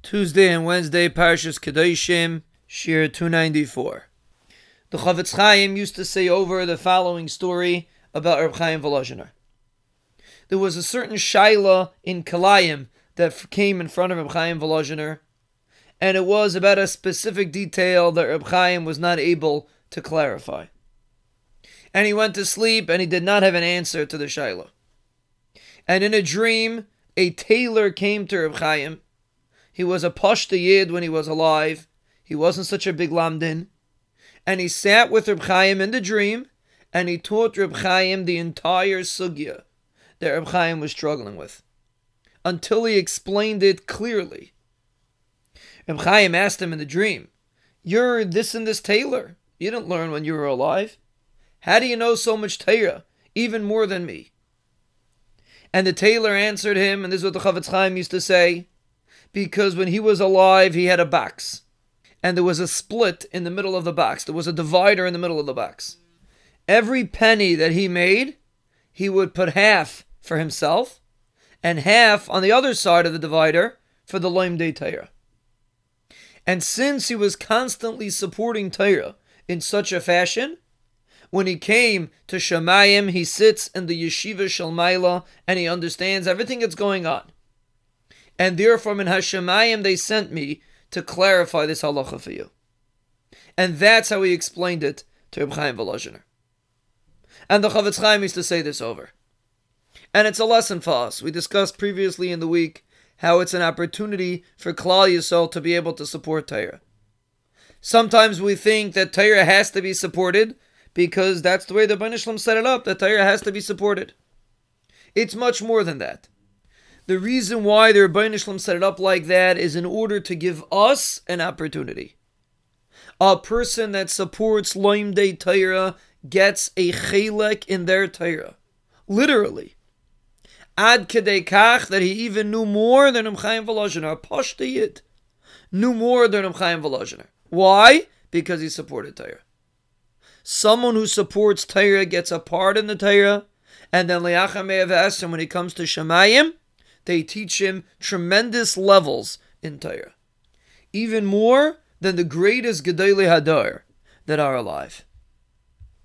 Tuesday and Wednesday, Parshas Kedoshim, Shir 294. The Chofetz Chaim used to say over the following story about Reb Chaim Volozhiner. There was a certain Shaila in Kalayim that came in front of Reb Chaim Volozhiner, and it was about a specific detail that Reb Chaim was not able to clarify. And he went to sleep and he did not have an answer to the Shaila. And in a dream, a tailor came to Reb Chaim. He was a Pashta Yid when he was alive. He wasn't such a big lamdin. And he sat with Reb Chaim in the dream, and he taught Reb Chaim the entire sugya that Reb Chaim was struggling with, until he explained it clearly. Reb Chaim asked him in the dream, "You're this and this tailor. You didn't learn when you were alive. How do you know so much Torah, even more than me?" And the tailor answered him, and this is what the Chofetz Chaim used to say, because when he was alive, he had a box. And there was a split in the middle of the box. There was a divider in the middle of the box. Every penny that he made, he would put half for himself, and half on the other side of the divider for the Loim Dei Torah. And since he was constantly supporting Torah in such a fashion, when he came to Shemayim, he sits in the Yeshiva Shel Maila, and he understands everything that's going on. And therefore, min Hashemayim, they sent me to clarify this halacha for you. And that's how he explained it to Reb Chaim Volozhiner. And the Chofetz Chaim used to say this over. And it's a lesson for us. We discussed previously in the week how it's an opportunity for Klal Yisrael to be able to support Torah. Sometimes we think that Torah has to be supported because that's the way the Bnei Shalom set it up, that Torah has to be supported. It's much more than that. The reason why the Rebbeinu Shalom set it up like that is in order to give us an opportunity. A person that supports Loim Dei Torah gets a chelek in their Torah. Literally. Ad kedei kach, that he even knew more than Reb Chaim Volozhiner, a Pashta Yid, knew more than Reb Chaim Volozhiner. Why? Because he supported Torah. Someone who supports Torah gets a part in the Torah, and then Le'achar Me'av Esrim, when he comes to Shemayim, they teach him tremendous levels in Torah. Even more than the greatest Gedolei Hadar that are alive.